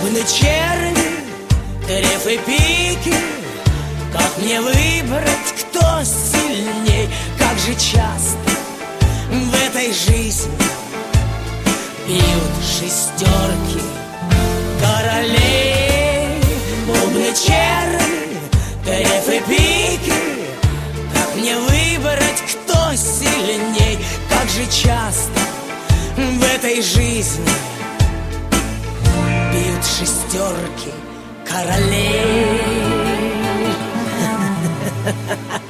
бубны, черни, треф и пики. Как мне выбрать, кто сильней? Как же часто в этой жизни бьют шестерки королей. Бубны, черни, треф и пики. Как мне выбрать, кто сильней? Как же часто в этой жизни бьют шестерки королей.